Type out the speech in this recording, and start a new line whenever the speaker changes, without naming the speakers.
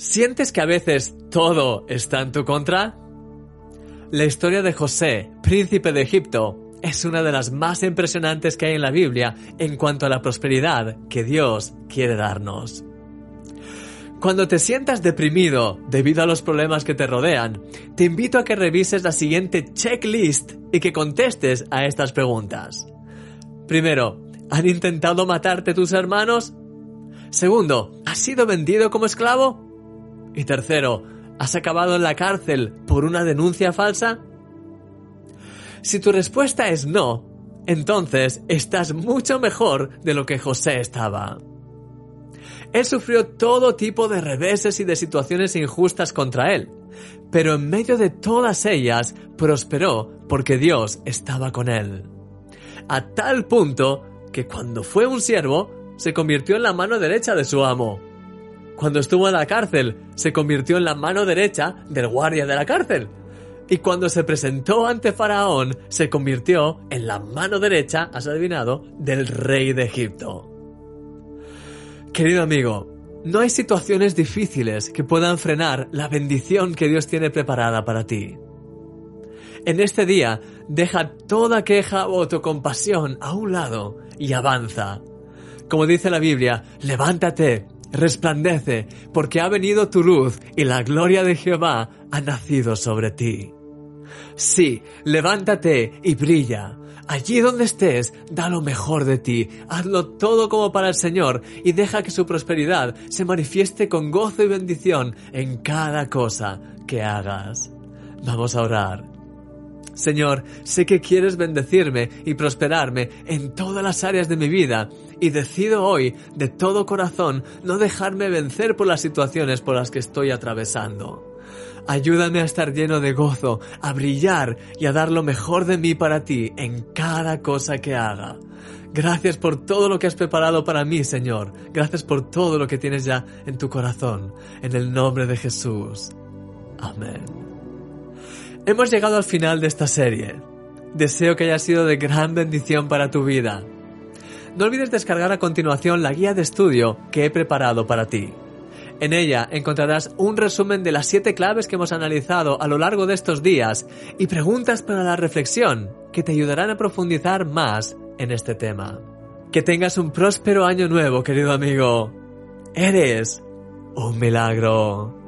¿Sientes que a veces todo está en tu contra? La historia de José, príncipe de Egipto, es una de las más impresionantes que hay en la Biblia en cuanto a la prosperidad que Dios quiere darnos. Cuando te sientas deprimido debido a los problemas que te rodean, te invito a que revises la siguiente checklist y que contestes a estas preguntas. Primero, ¿han intentado matarte tus hermanos? Segundo, ¿has sido vendido como esclavo? Y tercero, ¿has acabado en la cárcel por una denuncia falsa? Si tu respuesta es no, entonces estás mucho mejor de lo que José estaba. Él sufrió todo tipo de reveses y de situaciones injustas contra él, pero en medio de todas ellas prosperó porque Dios estaba con él. A tal punto que cuando fue un siervo, se convirtió en la mano derecha de su amo. Cuando estuvo en la cárcel, se convirtió en la mano derecha del guardia de la cárcel. Y cuando se presentó ante Faraón, se convirtió en la mano derecha, has adivinado, del rey de Egipto. Querido amigo, no hay situaciones difíciles que puedan frenar la bendición que Dios tiene preparada para ti. En este día, deja toda queja o autocompasión a un lado y avanza. Como dice la Biblia, levántate, resplandece, porque ha venido tu luz y la gloria de Jehová ha nacido sobre ti. Sí, levántate y brilla. Allí donde estés, da lo mejor de ti, hazlo todo como para el Señor y deja que su prosperidad se manifieste con gozo y bendición en cada cosa que hagas. Vamos a orar. Señor, sé que quieres bendecirme y prosperarme en todas las áreas de mi vida y decido hoy, de todo corazón, no dejarme vencer por las situaciones por las que estoy atravesando. Ayúdame a estar lleno de gozo, a brillar y a dar lo mejor de mí para ti en cada cosa que haga. Gracias por todo lo que has preparado para mí, Señor. Gracias por todo lo que tienes ya en tu corazón. En el nombre de Jesús. Amén. Hemos llegado al final de esta serie. Deseo que haya sido de gran bendición para tu vida. No olvides descargar a continuación la guía de estudio que he preparado para ti. En ella encontrarás un resumen de las 7 claves que hemos analizado a lo largo de estos días y preguntas para la reflexión que te ayudarán a profundizar más en este tema. Que tengas un próspero año nuevo, querido amigo. Eres un milagro.